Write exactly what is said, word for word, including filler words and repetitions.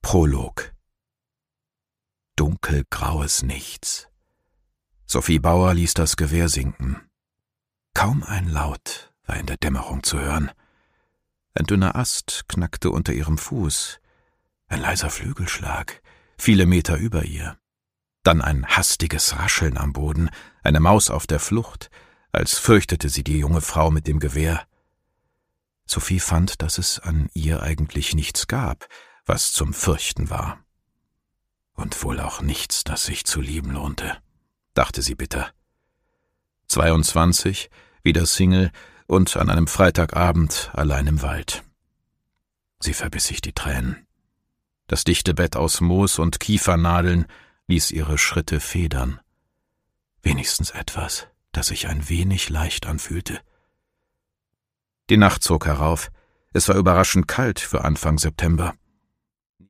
Prolog. Dunkelgraues Nichts. Sophie Bauer ließ das Gewehr sinken. Kaum ein Laut war in der Dämmerung zu hören. Ein dünner Ast knackte unter ihrem Fuß. Ein leiser Flügelschlag, viele Meter über ihr. Dann ein hastiges Rascheln am Boden, eine Maus auf der Flucht, als fürchtete sie die junge Frau mit dem Gewehr. Sophie fand, dass es an ihr eigentlich nichts gab, was zum Fürchten war. Und wohl auch nichts, das sich zu lieben lohnte, dachte sie bitter. Zweiundzwanzig, wieder Single und an einem Freitagabend allein im Wald. Sie verbiss sich die Tränen. Das dichte Bett aus Moos und Kiefernadeln ließ ihre Schritte federn. Wenigstens etwas, das sich ein wenig leicht anfühlte. Die Nacht zog herauf. Es war überraschend kalt für Anfang September.